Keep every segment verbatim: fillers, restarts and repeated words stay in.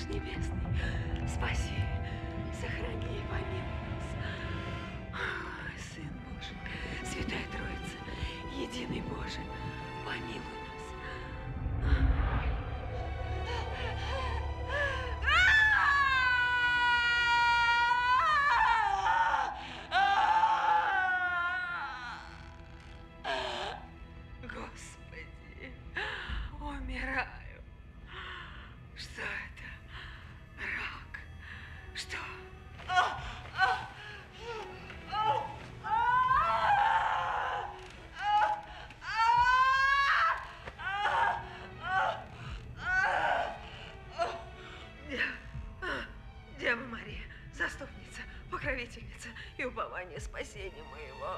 наш небесный, спаси, сохрани и помилуй нас. Ой, Сын Божий, Святая Троица, Единый Боже, помилуй нас. Господи, умираю. Что это? Рак? Что? Дева Мария, заступница, покровительница и упование спасения моего.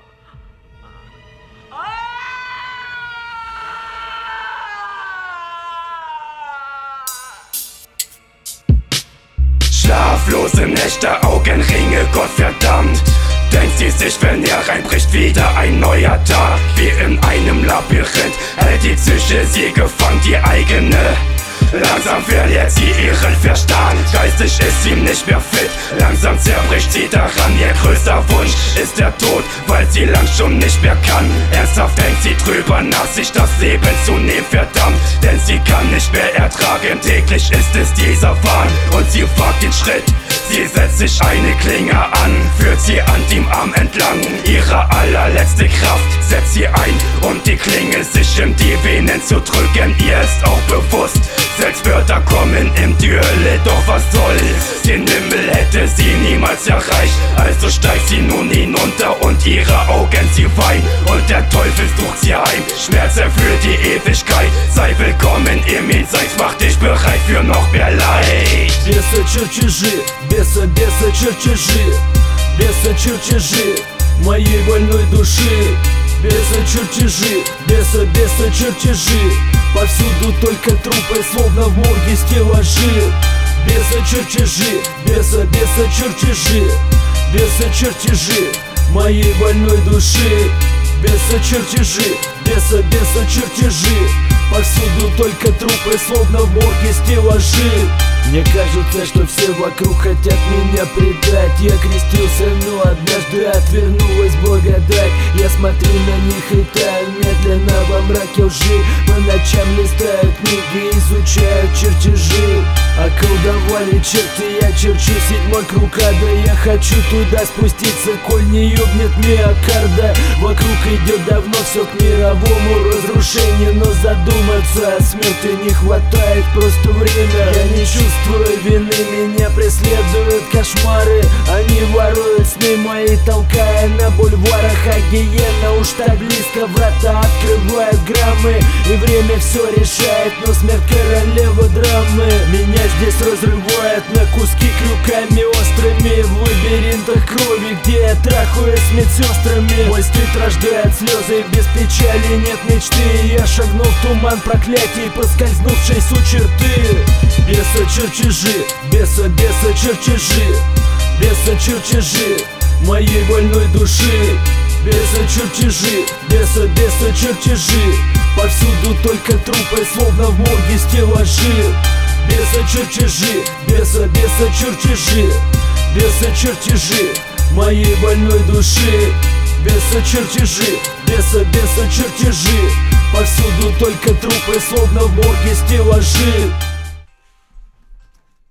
Schlaflose Nächte, Augenringe, Gott verdammt. Denkt sie sich, wenn er reinbricht, wieder ein neuer Tag. Wie in einem Labyrinth hält die Psyche sie gefangen, die eigene. Langsam verliert sie ihren Verstand, geistig ist sie nicht mehr fit. Langsam zerbricht sie daran, ihr größter Wunsch ist der Tod, weil sie lang schon nicht mehr kann. Ernsthaft denkt sie drüber nach, sich das Leben zu nehmen, verdammt. Denn sie kann nicht mehr ertragen, täglich ist es dieser Wahn. Und sie wagt den Schritt, sie setzt sich eine Klinge an, führt sie an dem Arm entlang. Ihre allerletzte Kraft setzt sie ein, um die Klinge sich in die Venen zu drücken. Ihr ist auch bewusst, Selbstwörter kommen in die Hölle, doch was soll's? Den Himmel hätte sie niemals erreicht, also steigt sie nun hinunter und ihre Augen sie weinen. Und der Teufel sucht sie heim, Schmerzen für die Ewigkeit. Sei willkommen im Jenseits, mach dich bereit für noch mehr Leid. Беса чертежи, беса, беса чертежи, беса чертежи моей больной души. Беса чертежи, беса, беса чертежи, повсюду только трупы, словно в морге стеллажи. Беса чертежи, беса, беса чертежи, беса чертежи моей больной души. Беса чертежи, беса, беса чертежи, повсюду только трупы, словно в морге стеллажи. Мне кажется, что все вокруг хотят меня предать. Я крестился, но однажды отвернулась благодать. Я смотрю на них и таю медленно во мраке лжи. По ночам листаю книги, изучаю чертежи. Околдовали черты, я черчу седьмой круг ада. Я хочу туда спуститься, коль не ёбнет миокарда. Вокруг идет давно все к мировому разрушению, но задуматься о смерти не хватает просто время. Я не чувствую вины, меня преследуют кошмары. Они воруют сны мои, толкая на бульварах. А гиена уж так близко, врата открывают граммы. И время все решает, но смерть королева драмы. Меня здесь разрывает на куски крюками острыми. В лабиринтах крови, где я трахаюсь с медсестрами. Мой стыд рождает слезы, без печали нет мечты. Я шагнул в туман проклятий, поскользнувшись у черты. Беса чертежи, беса, беса чертежи, беса чертежи моей больной души. Беса чертежи, беса, беса чертежи, повсюду только трупы, словно в морге стеллажи. Беса чертежи, беса, беса чертежи, беса чертежи моей больной души. Беса чертежи, беса, беса чертежи, повсюду только трупы, словно в морге стеллажи.